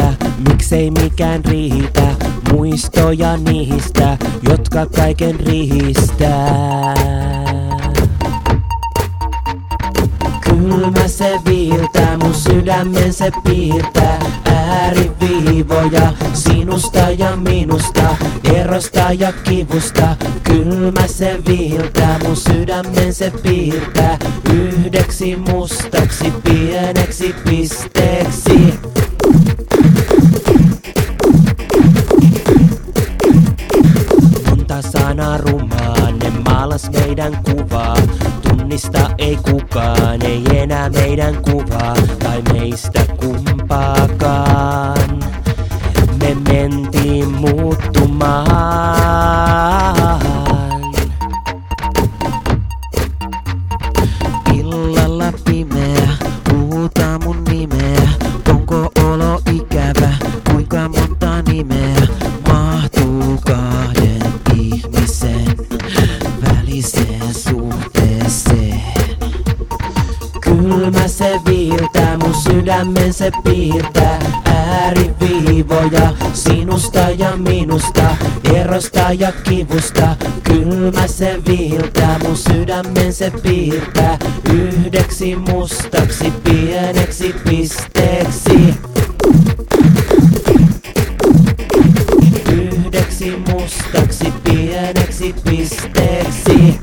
riitä, miksei mikään riitä. Muistoja niistä, jotka kaiken riistää. Kylmä se viiltää, mun sydämen se piirtää. Ääriviivoja sinusta ja minusta, erosta ja kivusta. Kylmä se viiltää, mun sydämen se piirtää. Yhdeksi mustaksi pieneksi pisteeksi. Monta sanaa rumaa, ne maalas meidän kuvaa. Tunnista ei kukaan, ei enää meidän kuvaa, tai meistä kumpaakaan. Me mentiin muuttumaan. Illalla pimeä, huutaa mun nimeä. Onko olo ikävä, kuinka monta nimeä mahtuu kahden ihmisen väliseen suhteeseen? Kylmä se viiltää, mun sydämen se piirtää. Ääriviivoja sinusta ja minusta, erosta ja kivusta. Kylmä se viiltää, mun sydämen se piirtää. Yhdeksi mustaksi pieneksi pisteeksi. Yhdeksi mustaksi pieneksi pisteeksi.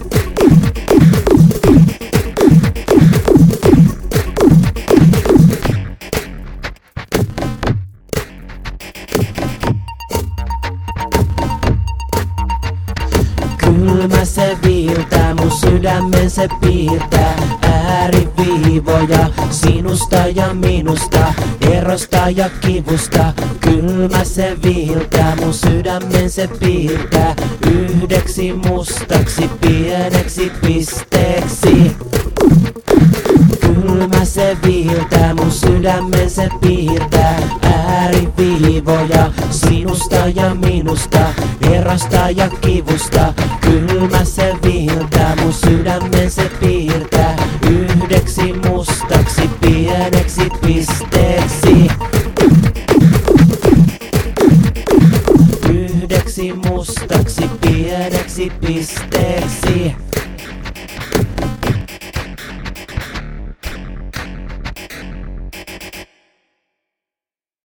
Kylmä se viiltää, mun sydämen se piirtää. Ääriviivoja sinusta ja minusta, erosta ja kivusta. Kylmä se viiltää, mun sydämen se piirtää. Yhdeksi mustaksi pieneksi pisteeksi. Kylmä se viiltää, mun sydämen se piirtää. Ääriviivoja sinusta ja minusta, erosta ja kivusta. Kylmä se viiltää, mun sydämen se piirtää. Yhdeksi mustaksi pieneksi pisteeksi. Yhdeksi mustaksi pieneksi pisteeksi.